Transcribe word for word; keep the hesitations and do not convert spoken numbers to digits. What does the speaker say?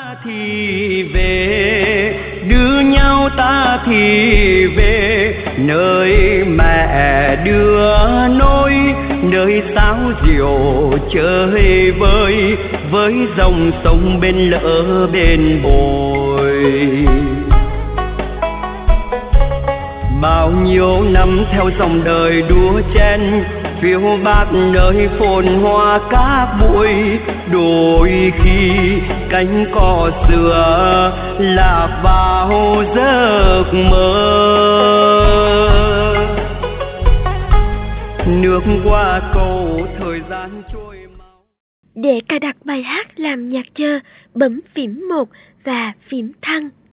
Thì về đưa nhau ta thì về nơi mẹ đưa nối, nơi sáo diều chơi vơi với dòng sông bên lỡ bên bồi. Bao nhiêu năm theo dòng đời đua chen, phiêu bạt nơi phồn hoa cát bụi, đôi khi cánh cò xưa lạc vào giấc mơ. Nước qua cầu thời gian trôi mau. Để cài đặt bài hát làm nhạc chờ, bấm phím một và phím thăng.